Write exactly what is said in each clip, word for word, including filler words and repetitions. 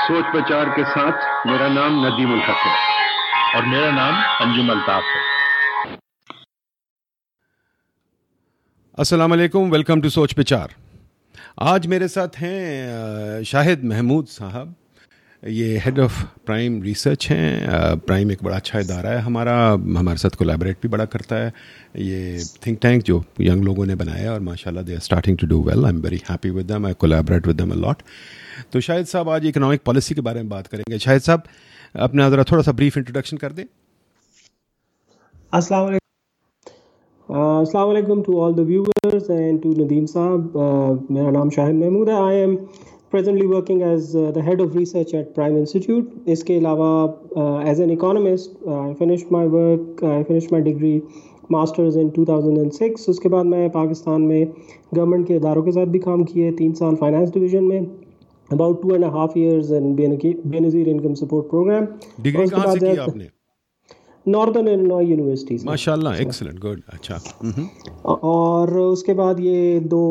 सोच विचार के साथ। मेरा नाम नदीम उल हक है और मेरा नाम अंजुम अल्ताफ है। अस्सलाम वालेकुम, वेलकम टू सोच विचार। आज मेरे साथ हैं शाहिद महमूद साहब। ये हेड ऑफ प्राइम रिसर्च हैं। प्राइम एक बड़ा अच्छा इदारा है हमारा, हमारे साथ कोलैबोरेट भी बड़ा करता है। ये थिंक टैंक जो यंग लोगों ने बनाया है और माशाल्लाह they are starting to do well. I am very happy with them, I collaborate with them a lot. तो शाहिद साहब आज इकोनॉमिक पॉलिसी के बारे में बात करेंगे। शाहिद साहब अपना ज़रा थोड़ा सा ब्रीफ इंट्रोडक्शन कर दें। अस्सलाम अस्सलाम वालेकुम to all the viewers and to Nadeem साहब। मेरा नाम शाहिद महमूद है। I am presently working as uh, the head of research at Prime Institute. इसके अलावा uh, as an economist, uh, I finished my work, I finished my degree masters in two thousand six. उसके बाद मैं पाकिस्तान में government के इदारों के साथ भी काम किए, तीन साल फाइनेंस डिवीजन में, about two and a half years in Benazir Income Support Program. Degree कहाँ से की आपने? नॉर्दर्न इलिनॉय यूनिवर्सिटी से। माशाल्लाह, एक्सीलेंट, गुड, अच्छा। और उसके बाद ये दो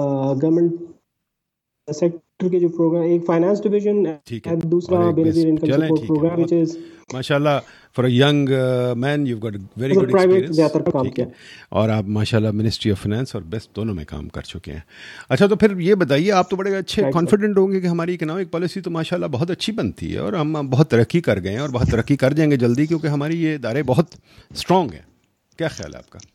गवर्नमेंट सेक्टर के जो प्रोग्राम, एक फाइनेंस डिवीजन है, दूसरा Benazir income support program, which is माशाल्लाह for a young man you have got very good experience. ज्यादातर काम किया और आप माशाल्लाह मिनिस्ट्री ऑफ फाइनेंस और बेस्ट दोनों में काम कर चुके हैं। अच्छा, तो फिर ये बताइए, आप तो बड़े अच्छे कॉन्फिडेंट होंगे कि हमारी इकोनॉमिक पॉलिसी तो माशाल्लाह बहुत अच्छी बनती है और हम बहुत तरक्की कर गए हैं और बहुत तरक्की कर जाएंगे जल्दी, क्योंकि हमारी ये इदारे बहुत स्ट्रॉन्ग हैं। क्या ख्याल है आपका?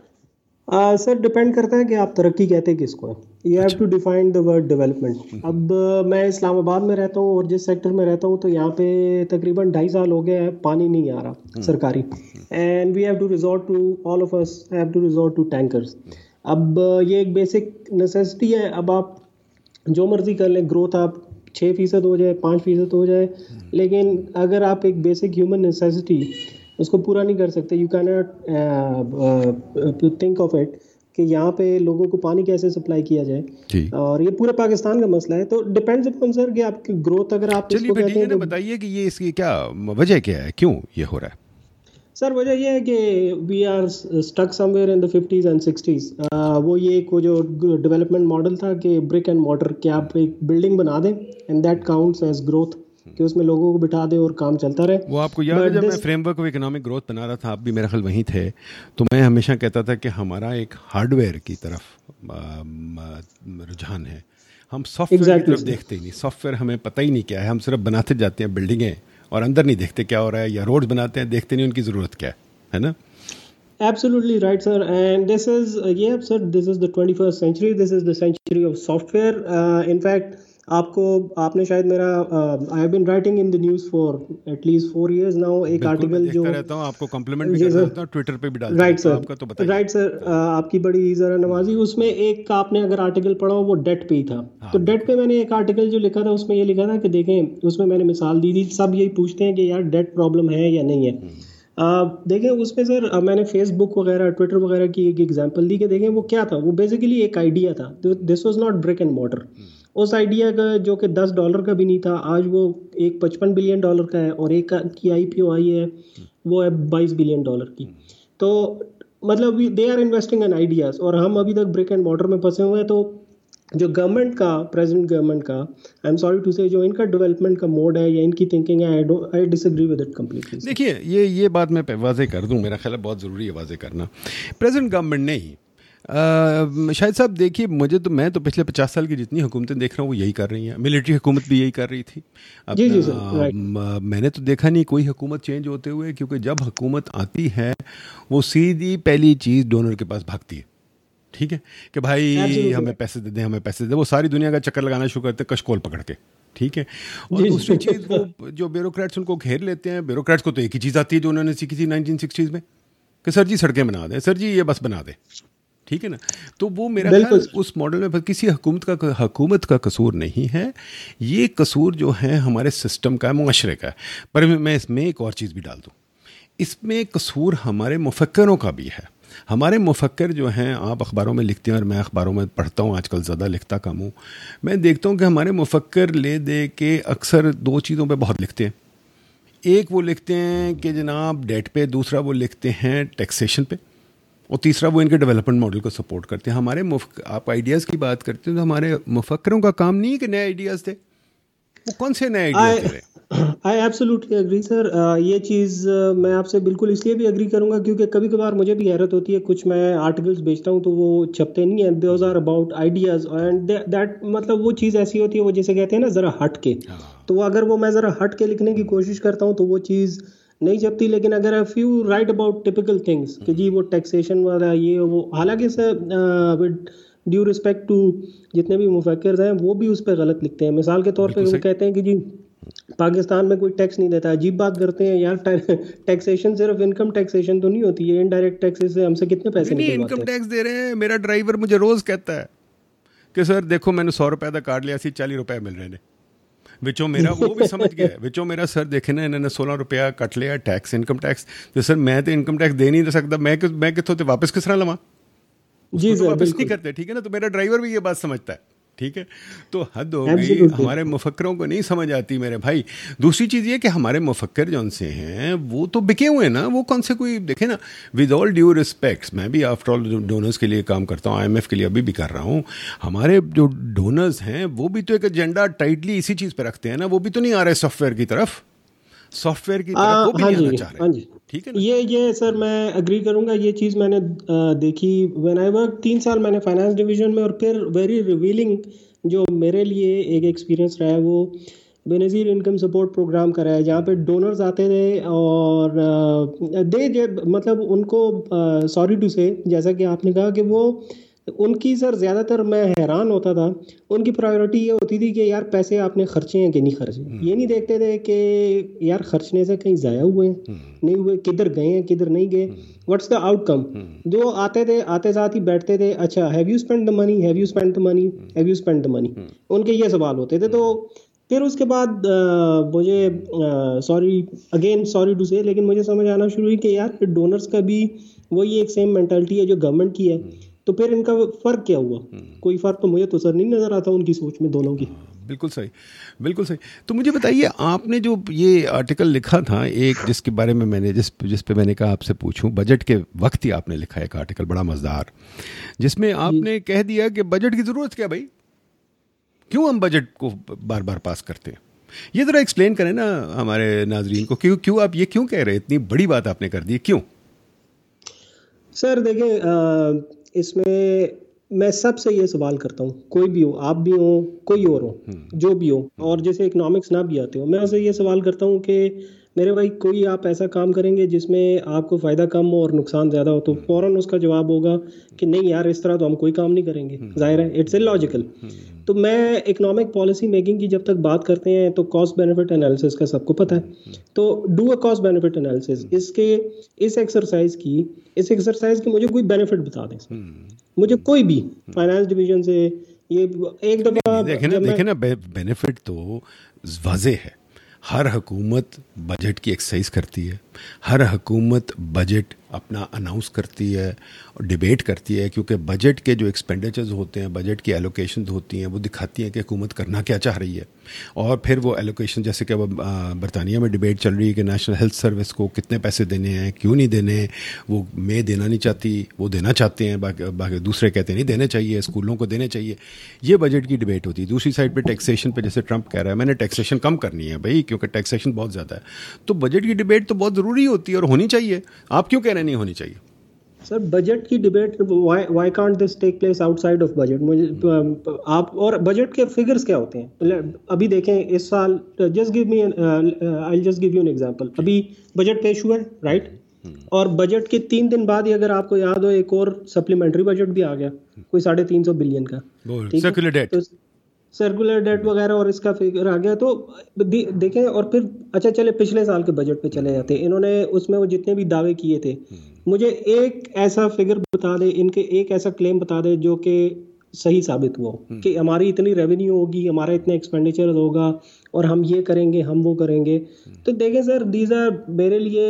सर, डिपेंड करता है कि आप तरक्की कहते हैं किसको है। You have to define the word development. अब uh, मैं इस्लामाबाद में रहता हूँ और जिस सेक्टर में रहता हूँ तो यहाँ पे तकरीबन ढाई साल हो गए हैं, पानी नहीं आ रहा सरकारी, and we have to resort to, all of us have to resort to tankers. अब uh, ये एक बेसिक नेसेसिटी है। अब आप जो मर्जी कर लें, ग्रोथ आप छः फीसद हो जाए, पाँच फीसद हो जाए, लेकिन अगर आप एक बेसिक ह्यूमन नेसेसिटी उसको पूरा नहीं कर सकते, you can not think of it कि यहाँ पे लोगों को पानी कैसे सप्लाई किया जाए। और ये पूरे पाकिस्तान का मसला है। तो डिपेंड्स अपॉन सर कि आपकी ग्रोथ, अगर आप चलिए फिर ठीक है, बताइए कि ये इसकी क्या वजह क्या है, क्यों ये हो रहा है? सर, वजह ये है कि we are stuck somewhere in the fifties and sixties. वो ये एक वो जो डेवलपमेंट मॉडल था कि ब्रिक एंड मॉर्टर, कि आप एक बिल्डिंग बना दें and that counts as growth, कि उसमें लोगों को बिठा दे और काम चलता रहे। वो आपको याद है जब मैं फ्रेमवर्क ऑफ इकोनॉमिक ग्रोथ बना रहा था, आप भी मेरा ख्याल वहीं थे, तो मैं हमेशा कहता था कि हमारा एक हार्डवेयर की तरफ रुझान है, हम सॉफ्टवेयर exactly. की तरफ देखते ही नहीं। सॉफ्टवेयर हमें पता ही नहीं क्या है, हम सिर्फ बनाते जाते हैं बिल्डिंगें और अंदर नहीं देखते क्या हो रहा है, या रोड्स बनाते हैं, देखते नहीं उनकी ज़रूरत क्या है, है ना? Absolutely right, sir. And this is uh, yeah, sir. This is the twenty-first century. This is the century of software. Uh, in fact, आपको आपने शायद मेरा I have been writing in the news for at least four years now, एक article जो रहता हूं, आपको complement भी करता रहता हूं, ट्विटर पे भी डालता हूं। राइट सर, आपका तो बताइए। राइट सर, आपकी बड़ी ज़रा नवाजी। उसमें एक आपने अगर आर्टिकल पढ़ा हो, वो डेट पे ही था। हाँ, तो डेट पे मैंने एक आर्टिकल जो लिखा था, उसमें ये लिखा था कि देखें, उसमें मैंने मिसाल दी थी, सब यही पूछते हैं कि यार डेट प्रॉब्लम है या नहीं है। Uh, देखें उसमें सर, uh, मैंने फेसबुक वगैरह, ट्विटर वगैरह की एक एग्जांपल दी कि देखें वो क्या था। वो बेसिकली एक आइडिया था, this was not brick and mortar. उस आइडिया का जो कि दस डॉलर का भी नहीं था, आज वो एक पचपन बिलियन डॉलर का है, और एक की आईपीओ आई है वो है बाईस बिलियन डॉलर की। तो मतलब they are investing in ideas, और हम अभी तक ब्रिक एंड मॉर्टर में फंसे हुए हैं। तो जो गवर्नमेंट का, प्रेजेंट गवर्नमेंट का, आई एम सॉरी टू से, जो इनका डेवलपमेंट का मोड है या इनकी थिंकिंग है, I don't I disagree with it completely. देखिए, ये ये बात मैं वाजे कर दूं, मेरा ख्याल है बहुत ज़रूरी है वाजे करना। प्रेजेंट गवर्नमेंट ने ही शायद साहब, देखिए मुझे तो, मैं तो पिछले पचास साल की जितनी हुकूमतें देख रहा हूँ वो यही कर रही हैं। मिलिट्री हुकूमत भी यही कर रही थी। जी जी सर, राइट। मैंने तो देखा नहीं कोई हुकूमत चेंज होते हुए, क्योंकि जब हुकूमत आती है वो सीधी पहली चीज़ डोनर के पास भागती है। ठीक है कि भाई हमें पैसे दे दें, हमें पैसे दे दें। वो सारी दुनिया का चक्कर लगाना शुरू करते हैं कशकोल पकड़ के। ठीक है, और दूसरी चीज़, वो जो ब्यूरोक्रेट्स उनको घेर लेते हैं। ब्यूरोक्रेट्स को तो एक ही चीज़ आती है जो उन्होंने सीखी थी नाइनटीन सिक्सटीज़ में, कि सर जी सड़कें बना दें, सर जी ये बस बना दें। ठीक है ना? तो वो मेरा ख्याल उस मॉडल में किसी हुकूमत का हुकूमत का कसूर नहीं है। ये कसूर जो है हमारे सिस्टम का, मुआशरे का है। पर मैं इसमें एक और चीज़ भी डाल दूँ, इसमें कसूर हमारे मुफक्करों का भी है। हमारे मुफक्कर जो हैं, आप अखबारों में लिखते हैं और मैं अखबारों में पढ़ता हूँ, आजकल ज़्यादा लिखता कम हूँ। मैं देखता हूँ कि हमारे मुफक्कर ले दे के अक्सर दो चीज़ों पे बहुत लिखते हैं। एक वो लिखते हैं कि जनाब डेट पे, दूसरा वो लिखते हैं टैक्सेशन पे, और तीसरा वो इनके डेवलपमेंट मॉडल को सपोर्ट करते हैं। हमारे मुफ आप आइडियाज़ की बात करते हैं तो हमारे मुफक्करों का काम नहीं है कि नए आइडियाज़ थे। वो कौन से नए आइडिया थे? I absolutely agree sir. ये चीज़ uh, मैं आपसे बिल्कुल इसलिए भी एग्री करूंगा क्योंकि कभी कभार मुझे भी हैरत होती है, कुछ मैं आर्टिकल्स बेचता हूँ तो वो छपते नहीं हैं, those are about ideas and that, मतलब वो चीज़ ऐसी होती है, वो जैसे कहते हैं ना ज़रा हट के, तो अगर वो मैं ज़रा हट के लिखने की कोशिश करता हूँ तो वो चीज़ नहीं छपती। लेकिन अगर if you write about typical things कि जी वो टैक्सेशन वाला ये वो, हालांकि sir with due respect to जितने भी मुफक्किर हैं वो भी उस पर गलत लिखते हैं। मिसाल के तौर पे वो कहते हैं कि जी पाकिस्तान में कोई टैक्स नहीं देता, अजीब बात करते हैं यार। टैक्सेशन सिर्फ इनकम टैक्सेशन तो नहीं होती है, इनडायरेक्ट टैक्सेस से हमसे कितने पैसे नहीं, निकलवाते हैं। इनकम टैक्स दे रहे हैं। मेरा ड्राइवर मुझे रोज कहता है कि सर देखो मैंने सौ रुपए का कार्ड लिया सी चालीस रुपए मिल रहे हैं विचों मेरा, वो भी समझ गया विचों मेरा सर देखे ना इन्होंने सोलह रुपया कट लिया टैक्स, इनकम टैक्स। तो सर मैं तो इनकम टैक्स दे नहीं सकता, मैं मैं कितों तो वापस किस तरह लवा, जी सर, वापस नहीं करते, ठीक है ना। तो मेरा ड्राइवर भी ये बात समझता है, ठीक है। तो हद हो गई, हमारे मुफक्करों को नहीं समझ आती मेरे भाई। दूसरी चीज़ ये कि हमारे मुफक्कर जौन से हैं वो तो बिके हुए हैं ना, वो कौन से कोई देखे ना, विद ऑल ड्यू रिस्पेक्ट्स, मैं भी आफ्टर ऑल डोनर्स के लिए काम करता हूँ, आईएमएफ के लिए अभी भी कर रहा हूँ। हमारे जो डोनर्स हैं वो भी तो एक एजेंडा टाइटली इसी चीज़ पे रखते हैं ना, वो भी तो नहीं आ रहे सॉफ्टवेयर की तरफ, सॉफ्टवेयर की तरफ वो भी नहीं आना चाह रहे, ठीक है ना। ये ये सर मैं अग्री करूंगा, ये चीज़ मैंने आ, देखी व्हेन आई वर्क, तीन साल मैंने फाइनेंस डिवीजन में, और फिर वेरी रिवीलिंग जो मेरे लिए एक एक्सपीरियंस रहा है वो बेनज़ीर इनकम सपोर्ट प्रोग्राम का रहा है, जहाँ पे डोनर्स आते थे और दे मतलब उनको सॉरी टू से, जैसा कि आपने कहा कि वो उनकी सर ज़्यादातर मैं हैरान होता था, उनकी प्रायोरिटी ये होती थी कि यार पैसे आपने खर्चे हैं कि नहीं खर्चे, ये नहीं देखते थे कि यार खर्चने से कहीं ज़ाया हुए हैं नहीं हुए, किधर गए हैं किधर नहीं गए, व्हाट्स द आउटकम। जो आते थे आते साथ ही बैठते थे, अच्छा have you spend the money, have you spend the money, have you spend the money, उनके ये सवाल होते थे। तो फिर उसके बाद आ, मुझे सॉरी अगेन सॉरी टू से, लेकिन मुझे समझ आना शुरू हुई कि यार डोनर्स का भी वही एक सेम मेंटालिटी है जो गवर्नमेंट की है। तो फिर इनका फर्क क्या हुआ? कोई फर्क तो मुझे तो सर नहीं नजर आता उनकी सोच में दोनों की। बिल्कुल सही, बिल्कुल सही। तो मुझे बताइए, आपने जो ये आर्टिकल लिखा था एक, जिसके बारे में मैंने जिस जिस पे मैंने कहा आपसे पूछूं, बजट के वक्त ही आपने लिखा एक आर्टिकल बड़ा मजेदार, जिसमें आपने कह दिया कि बजट की जरूरत क्या भाई, क्यों हम बजट को बार बार पास करते हैं। ये जरा एक्सप्लेन करें ना हमारे नाजरीन को, क्यों क्यों आप ये क्यों कह रहे हैं, इतनी बड़ी बात आपने कर दी, क्यों? सर देखें, इसमें मैं सबसे ये सवाल करता हूँ, कोई भी हो, आप भी हो, कोई और हो, जो भी हो, और जैसे इकोनॉमिक्स ना भी आते हो, मैं उससे ये सवाल करता हूँ कि मेरे भाई कोई आप ऐसा काम करेंगे जिसमें आपको फ़ायदा कम हो और नुकसान ज़्यादा हो, तो फ़ौरन उसका जवाब होगा कि नहीं यार इस तरह तो हम कोई काम नहीं करेंगे, जाहिर है इट्स इलॉजिकल। तो मैं इकोनॉमिक पॉलिसी मेकिंग की जब तक बात करते हैं तो कॉस्ट बेनिफिट एनालिसिस का सबको पता है, तो do a cost benefit analysis. इसके इस एक्सरसाइज की इस एक्सरसाइज की मुझे कोई बेनिफिट बता दें, मुझे कोई भी फाइनेंस डिवीजन से। ये एक दफ़ा देखे ना देखे ना बेनिफिट तो वाज़ेह है, हर हुकूमत बजट की एक्सरसाइज करती है, हर हुकूमत बजट अपना अनाउंस करती है और डिबेट करती है, क्योंकि बजट के जो एक्सपेंडिचर्स होते हैं, बजट की एलोकेशन होती हैं, वो दिखाती हैं कि हुकूमत करना क्या चाह रही है। और फिर वो एलोकेशन, जैसे कि अब बरतानिया में डिबेट चल रही है कि नेशनल हेल्थ सर्विस को कितने पैसे देने हैं, क्यों नहीं देने, वो मैं देना नहीं चाहती, वो देना चाहते हैं, बाकी बाकी दूसरे कहते हैं नहीं देने चाहिए, स्कूलों को देने चाहिए। ये बजट की डिबेट होती है। दूसरी साइड पर टैक्सेशन पर जैसे ट्रंप कह रहा है मैंने टैक्सेशन कम करनी है भाई, क्योंकि टैक्सेशन बहुत ज़्यादा है। तो बजट की डिबेट तो बहुत ज़रूरी होती है और होनी चाहिए। आप क्यों कह रहे हैं नहीं होनी चाहिए? सर बजट की debate why why can't this take place outside of budget? मुझे आप और बजट के फिगर्स क्या होते हैं अभी देखें इस साल, just give me I will just give you an example. अभी बजट पेश हुआ है, राइट, और बजट के तीन दिन बाद ही अगर आपको याद हो एक और सप्लीमेंट्री बजट भी आ गया, कोई साढ़े तीन सौ बिलियन का, सर्कुलर डेट सर्कुलर डेट वगैरह, और इसका फिगर आ गया। तो देखें, और फिर अच्छा चले पिछले साल के बजट पे चले जाते, इन्होंने उसमें वो जितने भी दावे किए थे, मुझे एक ऐसा फिगर बता दे, इनके एक ऐसा क्लेम बता दे जो कि सही साबित हुआ हो कि हमारी इतनी रेवेन्यू होगी, हमारा इतना एक्सपेंडिचर होगा और हम ये करेंगे, हम वो करेंगे। तो देखें सर, दीज आर मेरे लिए,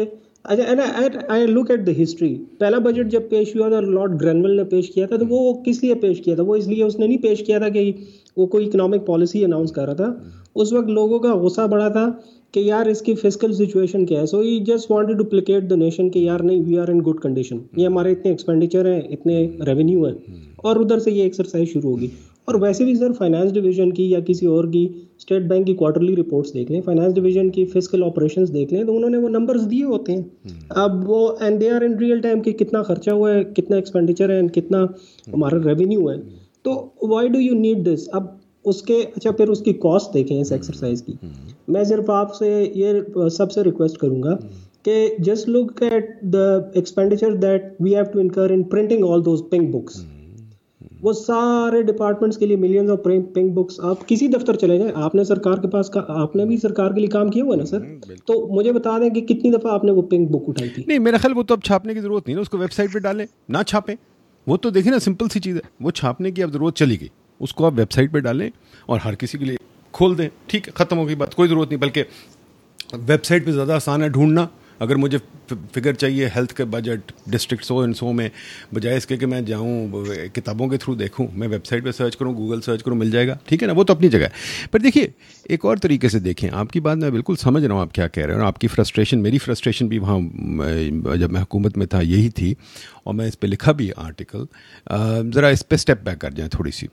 I look at the history. पहला बजट जब पेश हुआ था, लॉर्ड ग्रेनविल ने पेश किया था, तो वो किस लिए पेश किया था? वो इसलिए उसने नहीं पेश किया था कि वो कोई इकोनॉमिक पॉलिसी अनाउंस कर रहा था। उस वक्त लोगों का गुस्सा बढ़ा था कि यार इसकी फिस्कल सिचुएशन क्या है, so he just wanted to placate the nation कि यार नहीं, we are in good condition, ये हमारे इतने एक्सपेंडिचर हैं, इतने रेवेन्यू है, और उधर से ये एक्सरसाइज शुरू होगी। और वैसे भी सर फाइनेंस डिवीजन की या किसी और की स्टेट बैंक की क्वार्टरली रिपोर्ट्स देख लें, फाइनेंस डिवीजन की फिस्कल ऑपरेशंस देख लें, तो उन्होंने वो नंबर्स दिए होते हैं। अब वो and they are in real time कि कितना खर्चा हुआ है, कितना एक्सपेंडिचर है, कितना हमारा रेवेन्यू है। तो why do you need this? अब उसके अच्छा फिर उसकी कॉस्ट देखें इस एक्सरसाइज की। मैं सिर्फ आपसे ये सबसे रिक्वेस्ट करूंगा कि just look at the expenditure that we have to incur in printing all those pink books. वो सारे डिपार्टमेंट्स के लिए मिलियंस ऑफ पिंक बुक्स। आप किसी दफ्तर चले जाएं, आपने सरकार के पास का आपने भी सरकार के लिए काम किया हुआ ना सर, तो मुझे बता दें कि कितनी दफ़ा आपने वो पिंक बुक उठाई थी? नहीं, मेरा ख्याल वो तो अब छापने की ज़रूरत नहीं है, उसको वेबसाइट पे डालें, ना छापें। वो तो देखिए ना, सिंपल सी चीज़ है, वो छापने की अब ज़रूरत चली गई, उसको आप वेबसाइट पे डालें और हर किसी के लिए खोल दें, ठीक है, ख़त्म हो गई बात, कोई ज़रूरत नहीं। बल्कि वेबसाइट पे ज़्यादा आसान है ढूंढना। अगर मुझे फिगर चाहिए हेल्थ के budget district so and so में, बजाय इसके कि मैं जाऊँ किताबों के थ्रू देखूँ, मैं वेबसाइट पे सर्च करूँ, गूगल सर्च करूँ, मिल जाएगा, ठीक है ना। वो तो अपनी जगह है। पर देखिए एक और तरीके से देखें, आपकी बात मैं बिल्कुल समझ रहा हूँ आप क्या कह रहे हैं, और आपकी फ्रस्ट्रेशन, मेरी फ्रस्ट्रेशन भी वहाँ जब मैं हुकूमत में था यही थी, और मैं इस पर लिखा भी आर्टिकल। ज़रा इस पर स्टेप बैक कर जाएँ थोड़ी सी।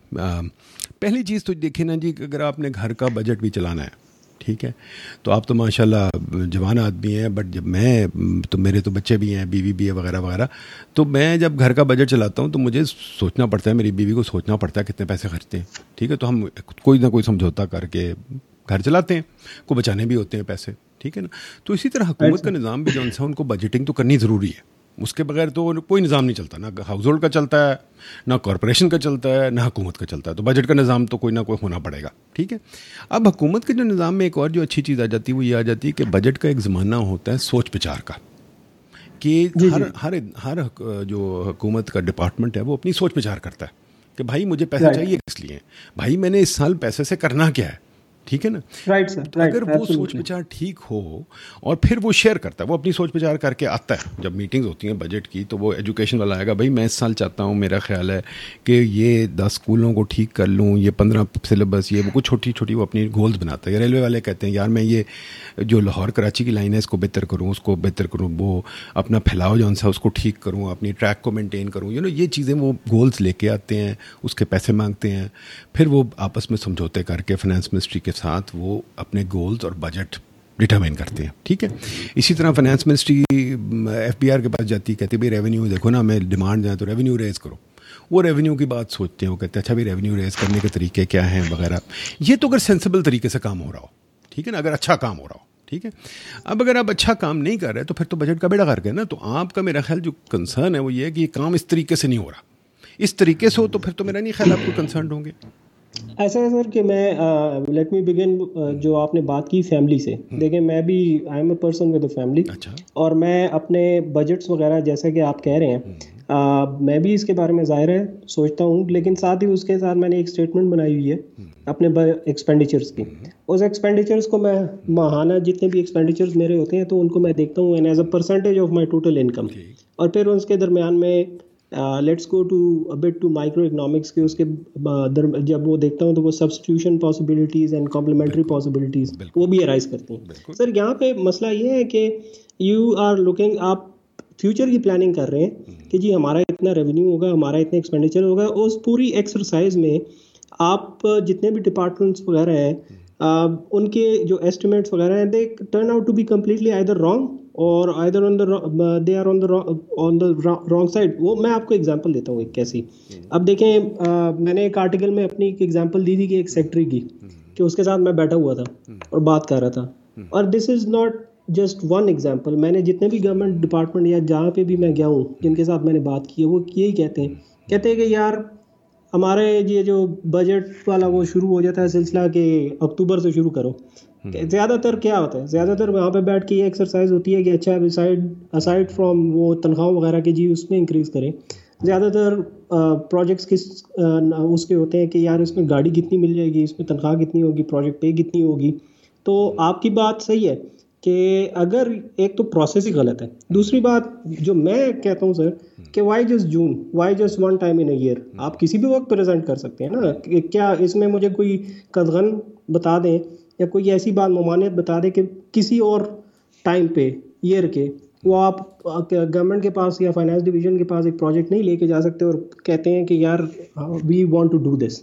पहली चीज़ तो देखिए ना जी, अगर आपने घर का बजट भी चलाना है, ठीक है, तो आप तो माशाल्लाह जवान आदमी हैं, बट जब मैं तो मेरे तो बच्चे भी हैं, बीवी भी है वगैरह वगैरह, तो मैं जब घर का बजट चलाता हूँ तो मुझे सोचना पड़ता है, मेरी बीवी को सोचना पड़ता है कितने पैसे खर्चते हैं, ठीक है। तो हम कोई ना कोई समझौता करके घर चलाते हैं, को बचाने भी होते हैं पैसे, ठीक है ना। तो इसी तरह हुकूमत का निज़ाम भी जो है उनको बजटिंग तो करनी ज़रूरी है, उसके बगैर तो कोई निज़ाम नहीं चलता, ना हाउस होल्ड का चलता है, ना कॉरपोरेशन का चलता है, ना हुकूमत का चलता है। तो बजट का निज़ाम तो कोई ना कोई होना पड़ेगा, ठीक है। अब हुकूमत के जो निज़ाम में एक और जो अच्छी चीज़ आ जाती है वो ये आ जाती है कि बजट का एक ज़माना होता है सोच विचार का, कि हर हर हर जो हुकूमत का डिपार्टमेंट है वो अपनी सोच विचार करता है कि भाई मुझे पैसे चाहिए किस लिए, भाई मैंने इस साल पैसे से करना क्या है, ठीक है ना। Right sir, right. अगर वो सोच विचार ठीक हो और फिर वो शेयर करता है, वो अपनी सोच विचार करके आता है, जब मीटिंग्स होती हैं बजट की, तो वो एजुकेशन वाला आएगा, भाई मैं इस साल चाहता हूँ, मेरा ख्याल है कि ये दस स्कूलों को ठीक कर लूँ, ये पंद्रह सिलेबस, ये वो कुछ छोटी छोटी वो अपनी गोल्स बनाता है। रेलवे वाले कहते हैं यार मैं ये जो लाहौर कराची की लाइन है इसको बेहतर करूँ, उसको बेहतर करूँ, वो अपना फैलाव जो सा उसको ठीक करूँ, अपनी ट्रैक को मेनटेन करूँ, यू नो ये चीज़ें वो गोल्स लेके आते हैं, उसके पैसे मांगते हैं, फिर वो आपस में समझौते करके फाइनेंस मिनिस्ट्री के साथ वो अपने गोल्स और बजट डिटरमाइन करते हैं, ठीक है। इसी तरह फाइनेंस मिनिस्ट्री एफबीआर के पास जाती है, कहती है भाई रेवेन्यू देखो ना, हमें डिमांड जाए तो रेवेन्यू रेज करो, वो रेवेन्यू की बात सोचते हैं, वो कहते हैं अच्छा भाई रेवेन्यू रेज करने के तरीके क्या हैं वगैरह। ये तो अगर सेंसिबल तरीके से काम हो रहा हो, ठीक है ना, अगर अच्छा काम हो रहा हो, ठीक है। अब अगर आप अच्छा काम नहीं कर रहे तो फिर तो बजट का बेड़ा गर्क है ना। तो आपका मेरा ख्याल जो कंसर्न है वो ये है कि ये काम इस तरीके से नहीं हो रहा, इस तरीके से हो तो फिर तो मेरा नहीं ख्याल आपको कंसर्न होंगे। ऐसा है सर कि मैं लेट मी बिगिन, जो आपने बात की फैमिली से, देखिए मैं भी I am a person with a family, और मैं अपने बजट्स वगैरह जैसा कि आप कह रहे हैं, uh, मैं भी इसके बारे में ज़ाहिर है सोचता हूँ, लेकिन साथ ही उसके साथ मैंने एक स्टेटमेंट बनाई हुई है अपने एक्सपेंडिचर्स की। उस एक्सपेंडिचर्स को मैं माहाना जितने भी एक्सपेंडिचर्स मेरे होते हैं तो उनको मैं देखता हूँ and as a percentage of my total income, और फिर उसके दरमियान में let's go to a bit to micro economics के, उसके uh, जब वो देखता हूँ तो वो substitution possibilities and complementary possibilities वो भी अराइज करती हैं। सर यहाँ पे मसला ये है कि यू आर लुकिंग, आप फ्यूचर की प्लानिंग कर रहे हैं कि जी हमारा इतना रेवेन्यू होगा, हमारा इतना एक्सपेंडिचर होगा। उस पूरी एक्सरसाइज में आप जितने भी डिपार्टमेंट्स वगैरह हैं, uh, उनके जो एस्टिमेट्स वगैरह हैं, they turn out to be completely either wrong और either on the they are on the on the wrong side. वो मैं आपको एग्जांपल देता हूँ एक कैसी। अब देखें, uh, मैंने एक आर्टिकल में अपनी एक एग्जांपल दी थी कि एक सेक्रेटरी की, कि उसके साथ मैं बैठा हुआ था और बात कर रहा था, और this is not just one example. मैंने जितने भी गवर्नमेंट डिपार्टमेंट या जहाँ पे भी मैं गया हूँ जिनके साथ मैंने बात की है, वो यही कहते हैं कहते हैं कि यार हमारे ये जो बजट वाला वो शुरू हो जाता है सिलसिला कि अक्टूबर से शुरू करो। ज़्यादातर क्या होता है, ज़्यादातर वहाँ पे बैठ के ये एक्सरसाइज होती है कि अच्छा असाइड असाइड फ्रॉम वो तनख्वाह वगैरह की जी उसमें इंक्रीज़ करें। ज़्यादातर प्रोजेक्ट्स किस आ, उसके होते हैं कि यार इसमें गाड़ी कितनी मिल जाएगी, इसमें तनख्वाह कितनी होगी, प्रोजेक्ट पे कितनी होगी। तो आपकी बात सही है कि अगर एक तो प्रोसेस ही गलत है, दूसरी बात जो मैं कहता हूँ सर कि why just June, why just one time in a year. आप किसी भी वक्त प्रेजेंट कर सकते हैं ना, क्या इसमें मुझे कोई कदगन बता दें या कोई ऐसी बात ममानियत बता दें कि किसी और टाइम पे ईयर के वो आप गवर्नमेंट के पास या फाइनेंस डिवीजन के पास एक प्रोजेक्ट नहीं लेके जा सकते और कहते हैं कि यार we want to do this.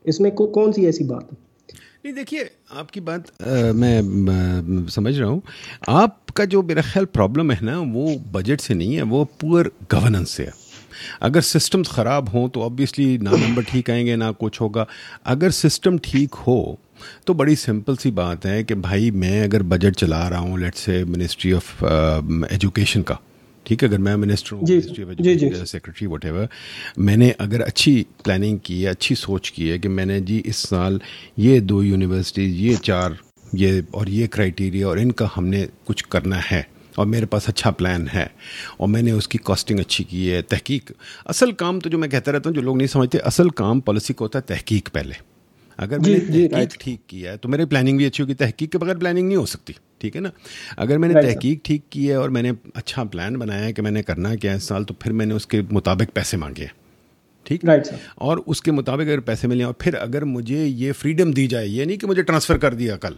इसमें को, कौन सी ऐसी बात है? नहीं देखिए, आपकी बात आ, मैं आ, समझ रहा हूँ। आपका जो मेरा ख्याल प्रॉब्लम है ना, वो बजट से नहीं है, वो पुअर गवर्नेंस से है। अगर सिस्टम्स ख़राब हों तो ऑब्वियसली ना नंबर ठीक आएंगे ना कुछ होगा। अगर सिस्टम ठीक हो तो बड़ी सिंपल सी बात है कि भाई मैं अगर बजट चला रहा हूँ, let's say ministry of education का, ठीक है, अगर मैं मिनिस्टर हूँ, ministry of education secretary whatever, मैंने अगर अच्छी प्लानिंग की है, अच्छी सोच की है कि मैंने जी इस साल ये दो यूनिवर्सिटीज़, ये चार, ये और ये क्राइटेरिया और इनका हमने कुछ करना है और मेरे पास अच्छा प्लान है और मैंने उसकी कॉस्टिंग अच्छी की है, तहकीक। असल काम तो जो मैं कहता रहता हूँ, जो लोग नहीं समझते, असल काम पॉलिसी को होता है तहकीक पहले। अगर मैंने तहकीक ठीक किया है तो मेरी प्लानिंग भी अच्छी होगी। तहकीक के बगैर प्लानिंग नहीं हो सकती, ठीक है ना। अगर मैंने तहकीक ठीक की है और मैंने अच्छा प्लान बनाया है कि मैंने करना क्या है इस साल, तो फिर मैंने उसके मुताबिक पैसे मांगे हैं, ठीक है, और उसके मुताबिक अगर पैसे मिले और फिर अगर मुझे ये फ्रीडम दी जाए, ये नहीं कि मुझे ट्रांसफ़र कर दिया कल,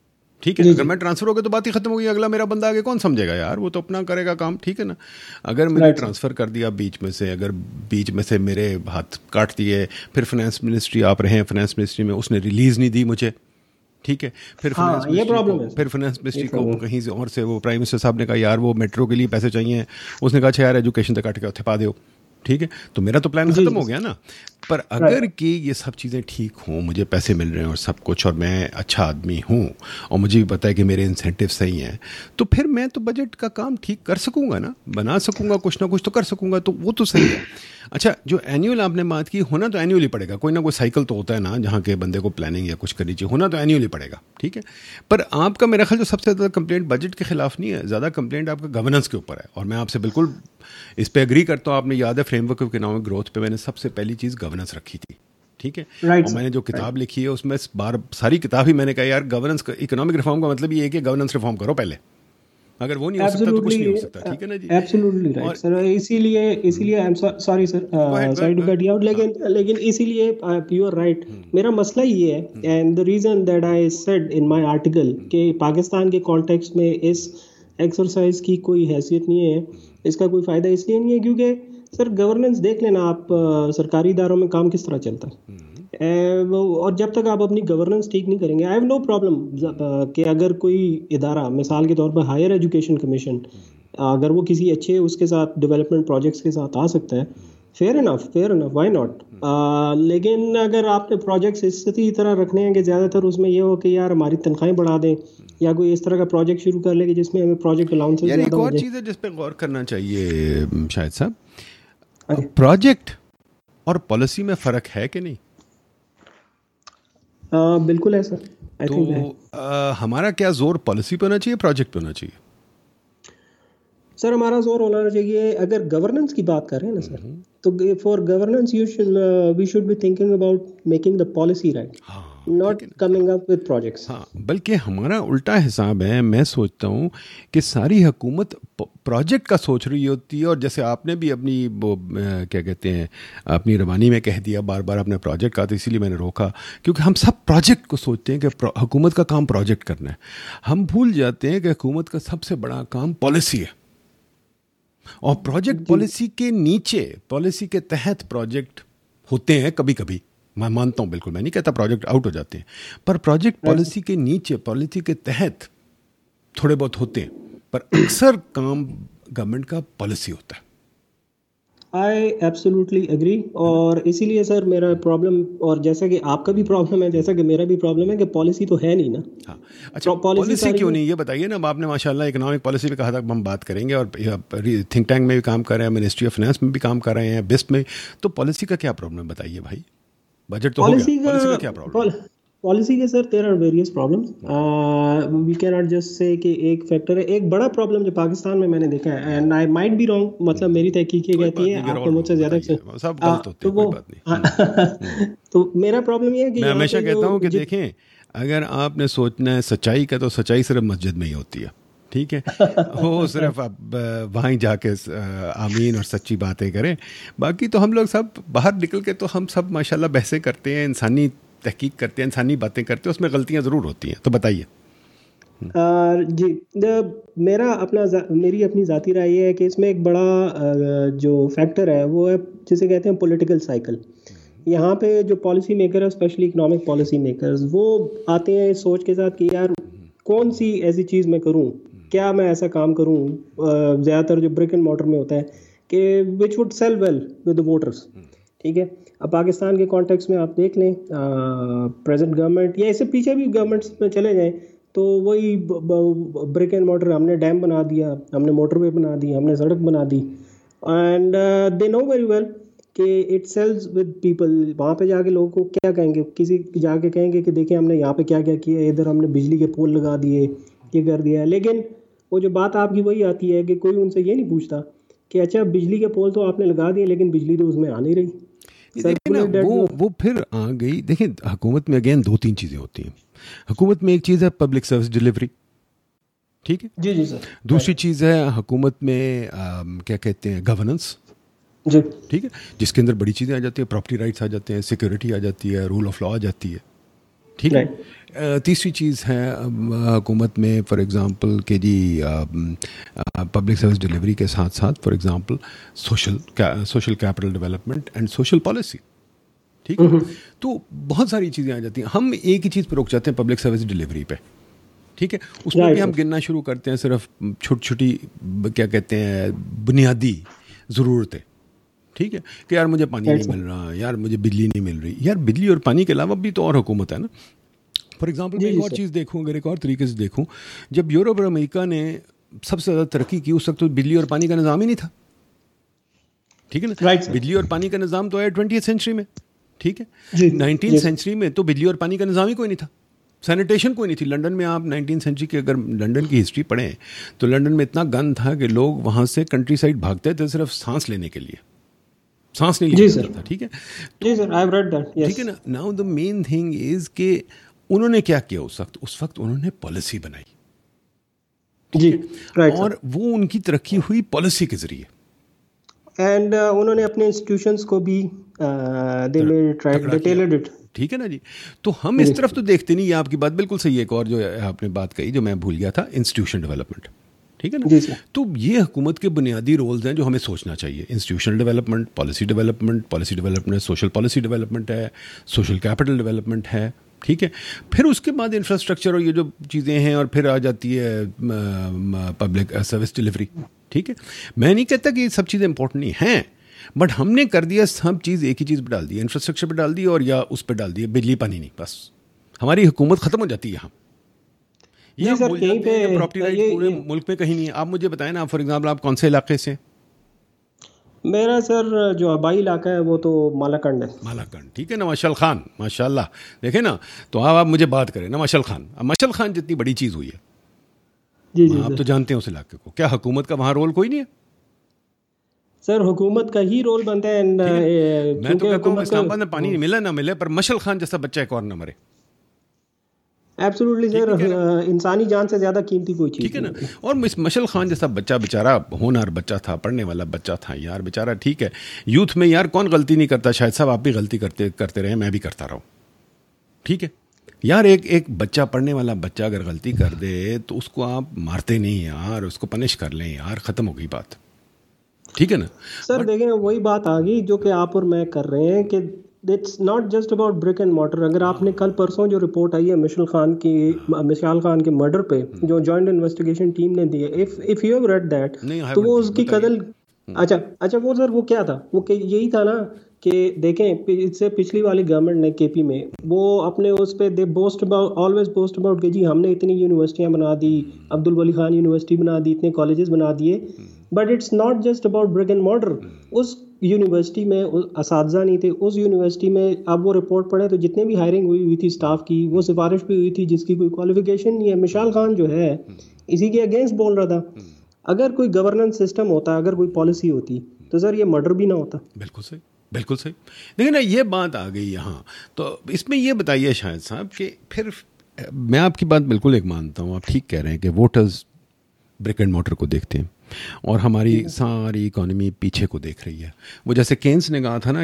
ठीक है, अगर मैं ट्रांसफ़र हो गया तो बात ही खत्म हो गई, अगला मेरा बंदा आगे कौन समझेगा यार, वो तो अपना करेगा काम, ठीक है ना। अगर मैंने ट्रांसफ़र कर दिया बीच में से, अगर बीच में से मेरे हाथ काट दिए, फिर फाइनेंस मिनिस्ट्री आप रहे हैं, फाइनेंस मिनिस्ट्री में उसने रिलीज़ नहीं दी मुझे, ठीक है, फिर फाइनेंस हाँ, ये प्रॉब्लम है। फिर फाइनेंस मिनिस्ट्री को कहीं से और से वो प्राइम मिनिस्टर साहब ने कहा यार वो मेट्रो के लिए पैसे चाहिए, उसने कहा अच्छा यार एजुकेशन तक काट के उत्थे पा दो, ठीक है, तो मेरा तो प्लान खत्म हो गया ना। पर अगर कि ये सब चीज़ें ठीक हों, मुझे पैसे मिल रहे हैं और सब कुछ, और मैं अच्छा आदमी हूँ और मुझे भी पता है कि मेरे इंसेंटिव सही हैं, तो फिर मैं तो बजट का काम ठीक कर सकूँगा ना, बना सकूँगा, कुछ ना कुछ तो कर सकूँगा, तो वो तो सही है। अच्छा, जो एनुअल आपने बात की, होना तो एनुअली पड़ेगा, कोई ना कोई साइकिल तो होता है ना जहाँ के बंदे को प्लानिंग या कुछ करनी चाहिए, होना तो एनुअली पड़ेगा, ठीक है। पर आपका मेरा ख्याल जो सबसे ज़्यादा कंप्लेंट बजट के खिलाफ नहीं है, ज़्यादा कंप्लेंट आपका गवर्नेंस के ऊपर है, और मैं आपसे बिल्कुल इस पे एग्री करता हूँ। आपने याद है फ्रेमवर्क ऑफ इकोनॉमिक ग्रोथ पे मैंने सबसे पहली चीज़ गवर्नेंस रखी थी, ठीक है, right, और मैंने जो किताब right. लिखी है उसमें बार सारी किताब ही मैंने कहा यार गवर्नेंस इकोनॉमिक रिफॉर्म का मतलब ये है कि गवर्नेंस रिफॉर्म करो पहले, अगर वो नहीं हो सकता तो कुछ नहीं हो सकता, ठीक है ना जी। एब्सोल्युटली राइट सर, इसीलिए इसीलिए I am sorry sir, sorry to cut you out, लेकिन लेकिन इसीलिए यू आर राइट। मेरा मसला ये है, and the reason that I said in my article कि पाकिस्तान के कॉन्टेक्स्ट में इस एक्सरसाइज की कोई हैसियत नहीं है, इसका कोई फ़ायदा इसलिए नहीं है क्योंकि सर गवर्नेंस देख लेना आप, सरकारी इदारों में काम किस तरह चलता है, और जब तक आप अपनी गवर्नेंस ठीक नहीं करेंगे, आई हैव नो प्रॉब्लम कि अगर कोई इदारा, मिसाल के तौर पर हायर एजुकेशन कमीशन, अगर वो किसी अच्छे उसके साथ डेवलपमेंट प्रोजेक्ट्स के साथ आ सकता है, fair enough fair enough why not. लेकिन अगर आपने प्रोजेक्ट्स इसी तरह रखने हैं कि ज़्यादातर उसमें ये हो कि यार हमारी तनख्वाहें बढ़ा दें, या कोई इस तरह का प्रोजेक्ट शुरू कर ले कि जिसमें हमें प्रोजेक्ट अलाउंसेस ज़्यादा हो जाए। एक और चीज़ है जिस पे गौर करना चाहिए शायद साहब, प्रोजेक्ट और पॉलिसी में फ़र्क है कि नहीं? Uh, बिल्कुल है सर। तो uh, हमारा क्या जोर पॉलिसी पे होना चाहिए, प्रोजेक्ट पे होना चाहिए? सर हमारा जोर होना चाहिए, अगर गवर्नेंस की बात कर रहे हैं ना सर, तो for governance you should we should be thinking about making the policy right, not coming up with projects. हाँ, बल्कि हमारा उल्टा हिसाब है। मैं सोचता हूँ कि सारी हुकूमत प्रोजेक्ट का सोच रही होती है, और जैसे आपने भी अपनी वो क्या कहते हैं अपनी रवानी में कह दिया बार बार अपने प्रोजेक्ट का, तो इसीलिए मैंने रोका, क्योंकि हम सब प्रोजेक्ट को सोचते हैं कि हुकूमत का काम प्रोजेक्ट करना है। हम भूल जाते हैं कि हुकूमत का सबसे बड़ा काम पॉलिसी है, और प्रोजेक्ट पॉलिसी के नीचे, पॉलिसी के तहत प्रोजेक्ट होते हैं कभी कभी, मैं मानता हूं, बिल्कुल मैं नहीं कहता प्रोजेक्ट आउट हो जाते हैं, पर प्रोजेक्ट पॉलिसी के नीचे, पॉलिसी के तहत थोड़े बहुत होते हैं, पर अक्सर काम गवर्नमेंट का पॉलिसी होता है। आई एब्सोल्युटली एग्री, और इसीलिए सर मेरा प्रॉब्लम, और जैसा कि आपका भी प्रॉब्लम है, जैसा कि मेरा भी प्रॉब्लम है कि पॉलिसी तो है नहीं ना। हाँ, अच्छा, पॉलिसी क्यों नहीं, ये बताइए ना। अब आपने माशाल्लाह इकोनॉमिक पॉलिसी पे कहा था हम बात करेंगे, और थिंक टैंक में भी काम कर रहे हैं, मिनिस्ट्री ऑफ फाइनेंस में भी काम कर रहे हैं, बिस्ट में, तो पॉलिसी का क्या प्रॉब्लम, बताइए भाई। बजट तो हो गया, पॉलिसी का क्या प्रॉब्लम? पॉलिसी के sir there are various problems, we can not just say कि एक फैक्टर है। एक बड़ा प्रॉब्लम जो पाकिस्तान में मैंने देखा है, and I might be wrong, मतलब मेरी तहकीक ये कहती है, आपको मुझसे ज्यादा सब गलत होते हैं, कोई बात नहीं। तो मेरा प्रॉब्लम ये है कि मैं हमेशा कहता हूँ कि देखें, अगर आपने सोचना है सच्चाई का, तो सच्चाई सिर्फ मस्जिद में ही होती है, ठीक है। वो सिर्फ आप वहीं जाके आमीन और सच्ची बातें करें, बाकी तो हम लोग सब बाहर निकल के तो हम सब माशाल्लाह बहसें करते हैं, इंसानी तहकीक करते हैं, इंसानी बातें करते हैं, उसमें गलतियां ज़रूर होती हैं। तो बताइए। जी, मेरा अपना मेरी अपनी ज़ाती राय ये है कि इसमें एक बड़ा जो फैक्टर है वो है जिसे कहते हैं पॉलिटिकल साइकिल। यहाँ पे जो पॉलिसी मेकर है, स्पेशली इकोनॉमिक पॉलिसी मेकर्स, वो आते हैं इस सोच के साथ कि यार कौन सी ऐसी चीज़ मैं करूँ, क्या मैं ऐसा काम करूँ, ज़्यादातर जो ब्रिक एंड मॉर्टर में होता है कि which would sell well with the voters. ठीक है, अब पाकिस्तान के कॉन्टेक्स्ट में आप देख लें, प्रेजेंट गवर्नमेंट या इससे पीछे भी गवर्नमेंट्स में चले जाएं तो वही ब्रिक एंड मॉर्टर, हमने डैम बना दिया, हमने मोटरवे बना दी, हमने सड़क बना दी, and they know very well कि इट सेल्स विद पीपल। वहाँ पे जाके लोगों को क्या कहेंगे, किसी जाके कहेंगे कि देखिए हमने यहाँ पे क्या क्या किया, इधर हमने बिजली के पोल लगा दिए, ये कर दिया। लेकिन वो जो बात आपकी वही आती है कि कोई उनसे ये नहीं पूछता कि अच्छा बिजली के पोल तो आपने लगा दिए लेकिन बिजली तो उसमें आ नहीं रही। ना, वो वो फिर आ गई। देखिए हुकूमत में अगेन दो तीन चीज़ें होती हैं। हुकूमत में एक चीज़ है पब्लिक सर्विस डिलीवरी, ठीक है जी जी सर। दूसरी चीज़ है हुकूमत में आ, क्या कहते हैं गवर्नेंस, जी ठीक है, जिसके अंदर बड़ी चीज़ें आ जाती है, प्रॉपर्टी राइट्स आ जाते हैं, सिक्योरिटी आ जाती है, रूल ऑफ लॉ आ जाती है, ठीक है। uh, तीसरी चीज़ है हुकूमत में फॉर एग्जांपल के जी पब्लिक सर्विस डिलीवरी के साथ साथ for example social social capital development and social policy, ठीक है। तो बहुत सारी चीज़ें आ जाती हैं। हम एक ही चीज़ पर रुक जाते हैं पब्लिक सर्विस डिलीवरी पे, ठीक है। उसमें भी हम गिनना शुरू करते हैं सिर्फ छोटी छोटी क्या कहते हैं बुनियादी ज़रूरतें, ठीक है, कि यार मुझे पानी नहीं मिल रहा, यार मुझे बिजली नहीं मिल रही। यार बिजली और पानी के अलावा भी तो और हुकूमत है ना। फॉर एग्जांपल मैं एक और चीज़ देखूं, अगर एक और तरीके से देखूं, जब यूरोप और अमेरिका ने सबसे ज़्यादा तरक्की की उस वक्त तो बिजली और पानी का निज़ाम ही नहीं था, ठीक है ना। right, बिजली और पानी का निज़ाम तो आया ट्वेंटी सेंचुरी में, ठीक है। नाइनटीन सेंचुरी में तो बिजली और पानी का निज़ाम ही कोई नहीं था, सैनिटेशन कोई नहीं थी। लंदन में आप नाइनटीन सेंचुरी की अगर लंदन की हिस्ट्री पढ़ें तो लंदन में इतना गंद था कि लोग वहाँ से कंट्री साइड भागते थे सिर्फ सांस लेने के लिए, सांस नहीं ले सकता था, ठीक है। जी sir, I have read that, yes, ठीक है ना। Now the main thing is के उन्होंने क्या किया उस वक्त उस वक्त उन्होंने पॉलिसी बनाई, जी राइट, और वो उनकी तरक्की हुई पॉलिसी के जरिए। एंड uh, उन्होंने अपने इंस्टीट्यूशंस को भी they made it right, they tailored it, ठीक है ना जी। तो हम इस तरफ तो देखते नहीं, ये आपकी बात बिल्कुल सही है। एक और जो आपने बात कही जो मैं भूल गया था, इंस्टीट्यूशन डेवलपमेंट, ठीक है ना। तो ये हुकूमत के बुनियादी रोल्स हैं जो हमें सोचना चाहिए। Institutional development, policy development, policy development, social policy development है, सोशल कैपिटल डेवलपमेंट है, ठीक है। फिर उसके बाद इंफ्रास्ट्रक्चर और ये जो चीज़ें हैं, और फिर आ जाती है पब्लिक सर्विस डिलीवरी, ठीक है। मैं नहीं कहता कि ये सब चीज़ें इंपॉर्टेंट नहीं हैं, बट हमने कर दिया सब चीज़ एक ही चीज़ पर डाल दी, इंफ्रास्ट्रक्चर पर डाल दी, और या उस पर डाल दिया बिजली पानी नहीं, बस हमारी हुकूमत ख़त्म हो जाती है यहाँ। ये प्रॉपर्टी राइट पूरे मुल्क में कहीं नहीं है। आप मुझे बताएं ना, फॉर एग्जांपल आप कौन से इलाके से? मेरा सर जो आबाई इलाका है वो तो मालाकंड है। मालाकंड, ठीक है ना। माशाल खान, माशाल्लाह, देखें ना। तो अब आप मुझे बात करें ना माशाल खान। अब माशाल खान जितनी बड़ी चीज़ हुई है, जी जी, आप तो जानते हैं उस इलाके को, क्या हुकूमत का वहाँ रोल कोई नहीं है? सर हुकूमत का ही रोल बनता है। एंड मैं तो कहता हूँ इस्लामाबाद में पानी नहीं मिला ना मिले, पर मशल खान जैसा बच्चा एक और ना मरे। एब्सोल्युटली सर, इंसानी जान से ज़्यादा कीमती कोई चीज़, ठीक है ना। और मशल खान जैसा बच्चा, बेचारा होनहार बच्चा था, पढ़ने वाला बच्चा था यार बेचारा, ठीक है। यूथ में यार कौन गलती नहीं करता, शायद साहब आप भी गलती करते करते रहे, मैं भी करता रहा हूँ, ठीक है यार। एक एक बच्चा, पढ़ने वाला बच्चा अगर गलती कर दे तो उसको आप मारते नहीं यार, उसको पनिश कर लें यार, ख़त्म हो गई बात, ठीक है ना। सर देखें वही बात आ गई जो कि आप और मैं कर रहे हैं कि it's not just about brick and mortar. अगर आपने कल परसों जो रिपोर्ट आई है मिशेल खान की, मिशाल खान के मर्डर पे जो जॉइंट इन्वेस्टिगेशन टीम ने दी है, if if you have read that, तो वो उसकी कदर, अच्छा अच्छा वो सर वो क्या था, वो यही था ना कि देखें इससे पिछली वाली गवर्नमेंट ने केपी में वो अपने उस पे they boast about, always boast about कि जी हमने इतनी यूनिवर्सिटियां बना दी, अब्दुल वली खान यूनिवर्सिटी बना दी, इतने कॉलेजेस बना दिए, but it's not just about brick and mortar. उस यूनिवर्सिटी में असातिज़ा नहीं थे, उस यूनिवर्सिटी में आप वो रिपोर्ट पढ़े तो जितने भी हायरिंग हुई हुई थी स्टाफ की, वो सिफारिश भी हुई थी जिसकी कोई क्वालिफिकेशन नहीं है। मिशाल खान जो है इसी के अगेंस्ट बोल रहा था। अगर कोई गवर्नेंस सिस्टम होता, अगर कोई पॉलिसी होती, तो सर ये मर्डर भी ना होता। बिल्कुल सही, बिल्कुल सही। देखिए ना, ये बात आ गई यहाँ। तो इसमें ये बताइए शायद साहब कि फिर मैं आपकी बात बिल्कुल एक मानता हूँ, आप ठीक कह रहे हैं कि वोटर्स ब्रिक एंड मॉर्टर को देखते हैं और हमारी सारी इकॉनमी पीछे को देख रही है। वो जैसे केन्स ने कहा था ना कि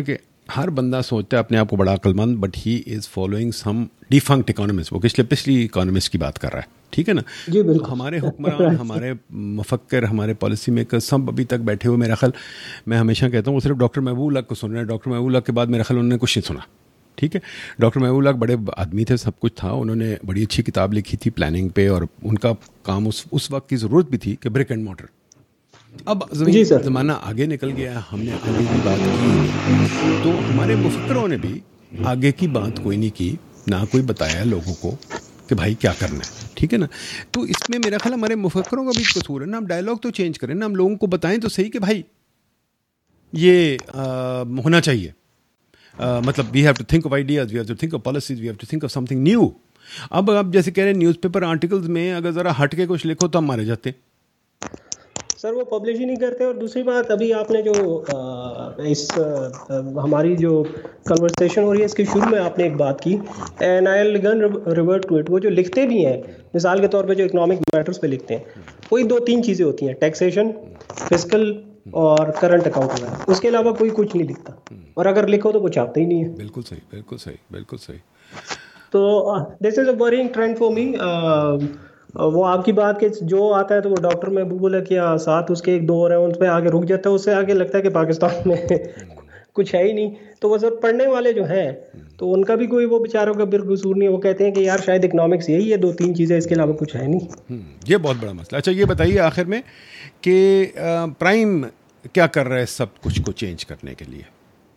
हर बंदा सोचता है अपने आप को बड़ा अक्लमंद, but he is following some defunct economist, वो पिछले पिछली इकोनॉमिस्ट की बात कर रहा है, ठीक है ना। जी तो बिल्कुल। हमारे हुक्मरान, हमारे मुफक्कर, हमारे पॉलिसी मेकर सब अभी तक बैठे हुए, मेरा ख्याल, मैं हमेशा कहता हूँ वो सिर्फ डॉक्टर महबूब हक को सुन रहे हैं। डॉक्टर महबूब हक के बाद मेरा ख्याल उन्होंने कुछ नहीं सुना, ठीक है। डॉक्टर महबूब हक बड़े आदमी थे, सब कुछ था, उन्होंने बड़ी अच्छी किताब लिखी थी प्लानिंग पे, और उनका काम उस उस वक्त की ज़रूरत भी थी कि ब्रिक एंड मॉर्टर। अब जी सर। ज़माना आगे निकल गया, हमने आगे की बात की, तो हमारे मुफक्करों ने भी आगे की बात कोई नहीं की, ना कोई बताया लोगों को कि भाई क्या करना है, ठीक है ना। तो इसमें मेरा ख्याल हमारे मुफक्करों का भी कसूर है ना। हम डायलॉग तो चेंज करें ना, हम लोगों को बताएं तो सही कि भाई ये आ, होना चाहिए। आ, मतलब we have to think of ideas, we have to think of policies, we have to think of something new. अब आप जैसे कह रहे हैं न्यूज़पेपर आर्टिकल्स में अगर ज़रा हट के कुछ लिखो तो हम मारे जाते हैं सर वो पब्लिश ही नहीं करते। और दूसरी बात, अभी आपने जो आ, इस आ, हमारी जो कन्वर्सेशन हो रही है इसके शुरू में आपने एक बात की, and I will again revert to it. वो जो लिखते भी हैं, मिसाल के तौर पे जो इकोनॉमिक मैटर्स पे लिखते हैं, वही दो तीन चीज़ें होती हैं, टैक्सेशन, फिस्कल और करंट अकाउंट वगैरह। उसके अलावा कोई कुछ नहीं लिखता, और अगर लिखो तो कुछ आता ही नहीं है। बिल्कुल सही, बिल्कुल सही, बिल्कुल सही। तो this is a worrying trend for me. वो आपकी बात के जो आता है तो वो डॉक्टर महबूब हक या साथ उसके एक दो और हैं, उन पर आगे रुक जाता है, उससे आगे लगता है कि पाकिस्तान में कुछ है ही नहीं। तो वो सब पढ़ने वाले जो हैं तो उनका भी कोई वो बेचारों का बिरकसूर नहीं है। वो कहते हैं कि यार शायद इकोनॉमिक्स यही है, दो तीन चीज़ें, इसके अलावा कुछ है नहीं। ये बहुत बड़ा मसला। अच्छा ये बताइए आखिर में कि प्राइम क्या कर रहा है सब कुछ को चेंज करने के लिए?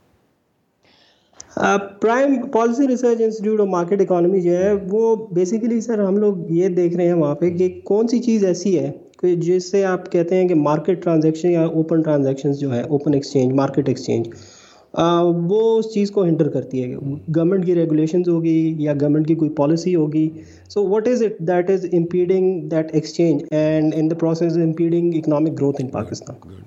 Prime policy research institute of market economy जो है वो बेसिकली सर हम लोग ये देख रहे हैं वहाँ पे कि कौन सी चीज़ ऐसी है कि जिससे आप कहते हैं कि मार्केट ट्रांजैक्शन या ओपन ट्रांजैक्शंस जो है, ओपन एक्सचेंज, मार्केट एक्सचेंज, वो उस चीज़ को हिंडर करती है। गवर्नमेंट की रेगुलेशंस होगी या गवर्नमेंट की कोई पॉलिसी होगी। So what is it that is impeding that exchange and in the process impeding economic growth in Pakistan.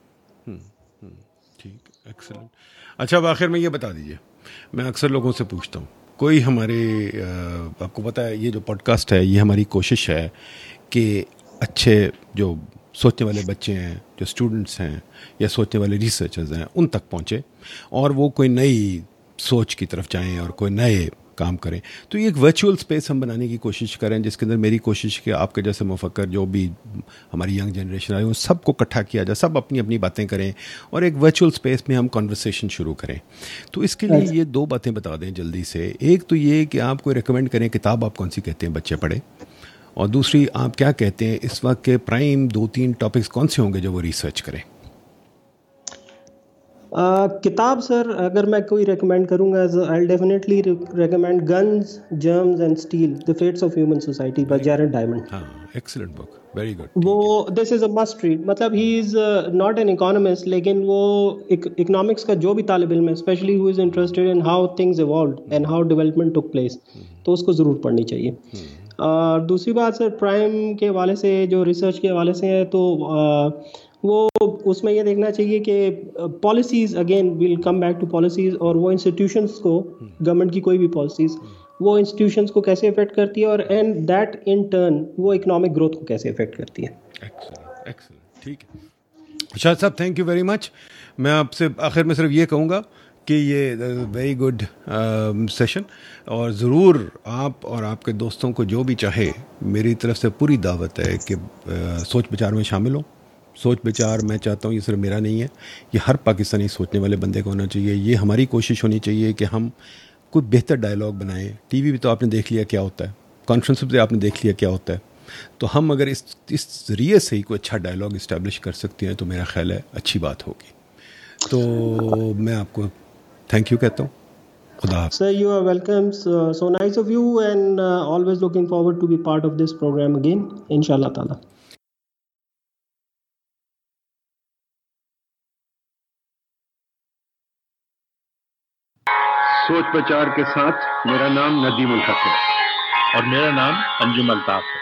ठीक, एक्सीलेंट। अच्छा अब आखिर में ये बता दीजिए, मैं अक्सर लोगों से पूछता हूँ, कोई हमारे आपको पता है ये जो पॉडकास्ट है ये हमारी कोशिश है कि अच्छे जो सोचने वाले बच्चे हैं, जो स्टूडेंट्स हैं या सोचने वाले रिसर्चर्स हैं, उन तक पहुँचे और वो कोई नई सोच की तरफ जाएं और कोई नए काम करें। तो ये एक वर्चुअल स्पेस हम बनाने की कोशिश करें, जिसके अंदर मेरी कोशिश कि आपके जैसे मुफक्कर जो भी हमारी यंग जनरेशन आई, उन सबको इकट्ठा किया जाए, सब अपनी अपनी बातें करें और एक वर्चुअल स्पेस में हम कॉन्वर्सेशन शुरू करें। तो इसके लिए ये दो बातें बता दें जल्दी से। एक तो ये कि आप कोई रिकमेंड करें किताब, आप कौन सी कहते हैं बच्चे पढ़े, और दूसरी आप क्या कहते हैं इस वक्त के प्राइम दो तीन टॉपिक्स कौन से होंगे जो वो रिसर्च करें? Uh, किताब सर अगर मैं कोई रेकमेंड करूंगा, I definitely recommend guns, germs and steel, the fates of human society by Jared Diamond. हाँ, एक्सीलेंट बुक, वेरी गुड। वो this is a must read. मतलब he is not an economist, लेकिन वो economics का जो भी तालिब इल्म है, specially who is interested in how things evolved and how development took place, तो उसको ज़रूर पढ़नी चाहिए। uh, दूसरी बात सर, प्राइम के हवाले से, जो रिसर्च के हवाले से है, तो uh, वो उसमें ये देखना चाहिए कि policies, again will come back to policies, और वो इंस्टीट्यूशंस को, गवर्नमेंट की कोई भी पॉलिसीज़ वो इंस्टीट्यूशंस को कैसे इफेक्ट करती है, और एंड दैट इन टर्न वो इकोनॉमिक ग्रोथ को कैसे इफेक्ट करती है। एक्सीलेंट, एक्सीलेंट, ठीक है। शाह साहब थैंक यू वेरी मच। मैं आपसे आखिर में सिर्फ ये कहूँगा कि ये वेरी गुड सेशन, और ज़रूर आप और आपके दोस्तों को जो भी चाहे, मेरी तरफ से पूरी दावत है कि uh, सोच विचार में शामिल हो। सोच विचार मैं चाहता हूँ ये सिर्फ मेरा नहीं है, ये हर पाकिस्तानी सोचने वाले बंदे का होना चाहिए। ये हमारी कोशिश होनी चाहिए कि हम कोई बेहतर डायलॉग बनाएं। टीवी भी तो आपने देख लिया क्या होता है, कॉन्फ्रेंस पे आपने देख लिया क्या होता है। तो हम अगर इस इस ज़रिए से ही कोई अच्छा डायलॉग इस्टेब्लिश कर सकते हैं तो मेरा ख्याल है अच्छी बात होगी। तो मैं आपको थैंक यू कहता हूँ। खुदा sir, you are welcome, so nice of you, and always looking forward to be part of this program again, इंशाल्लाह ताला। सोच विचार के साथ मेरा नाम नदीम उल हक है और मेरा नाम अंजुम अल्ताफ है।